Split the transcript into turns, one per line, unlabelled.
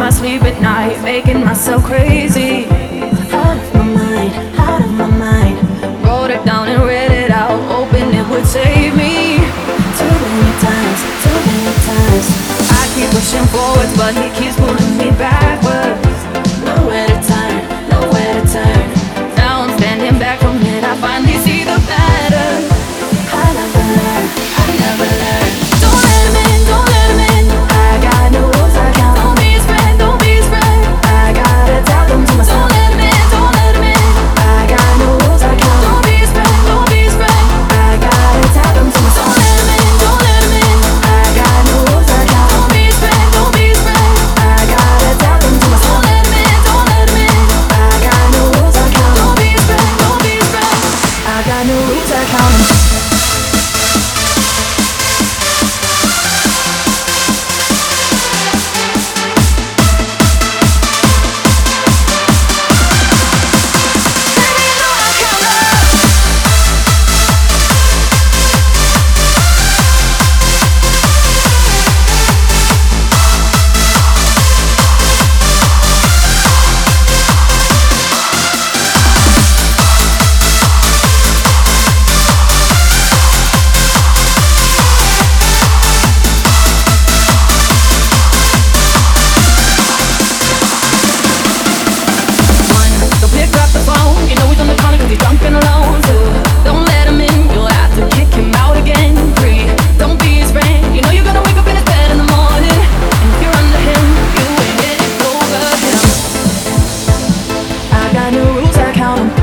my sleep at night, making myself crazy. Out of my mind, out of my mind. Wrote it down and read it out, hoping it would save me. Too many times, too many times. I keep pushing forwards, but he keeps pulling me backwards. Nowhere to turn, nowhere to turn. Now I'm standing back from it, I finally see the pattern. I never learn, I never learn. Don't let him in, don't let him in. I got no rules, I count. Don't be his friend, don't be his friend. I gotta tell them to myself. Don't let him in, don't let him in. I got no rules, I count. Don't be his friend, don't be his friend. I gotta tell them to myself. Don't let him in, don't let him in. I got no rules, I count. Don't be his friend, don't be his friend. I gotta tell them to myself. Don't let him in, don't let him in. I got no rules, I count. Don't be his friend, don't be his friend. I got no rules, I count. I got no rules, I count 'em.